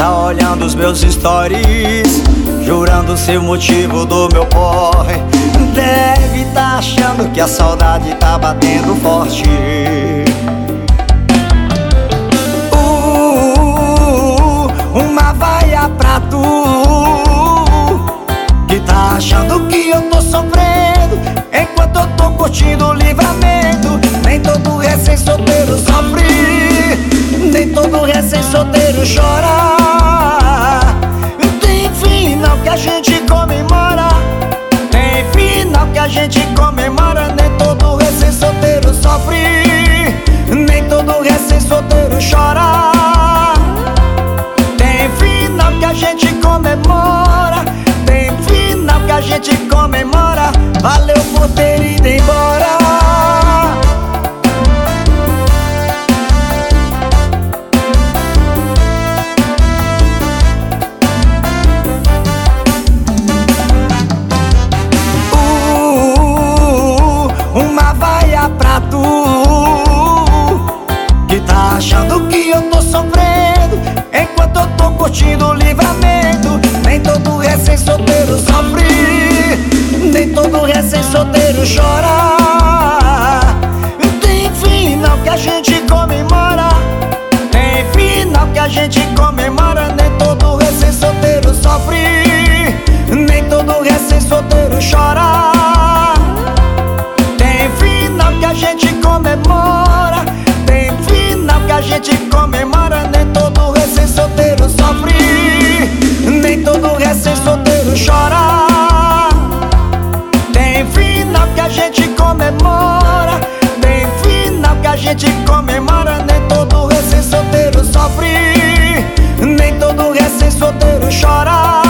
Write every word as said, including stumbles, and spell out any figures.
tá olhando os meus stories, jurando ser o motivo do meu porre. Deve tá achando que a saudade tá batendo forte. uh, Uma vaia pra tu, que tá achando que eu tô sofrendo enquanto eu tô curtindo o livramento. Nem todo recém-solteiro sofre, nem todo recém-solteiro chora. Tem final que a gente comemora, tem final que a gente comemora. Nem todo recém-solteiro sofre, nem todo recém-solteiro chora. Tem final que a gente comemora, tem final que a gente comemora. Valeu por ter ido embora. Pra tu, que tá achando que eu tô sofrendo enquanto eu tô curtindo o livramento. Nem todo recém-solteiro sofre, nem todo recém-solteiro chora. Tem final que a gente comemora, tem final que a gente comemora. Nem todo recém-solteiro sofre, nem todo recém-solteiro chora. Que a gente comemora, tem final que a gente comemora. Nem todo recém-solteiro sofre, nem todo recém-solteiro chora. Tem final que a gente comemora, tem final que a gente comemora. Nem todo recém-solteiro sofre, nem todo recém-solteiro chora.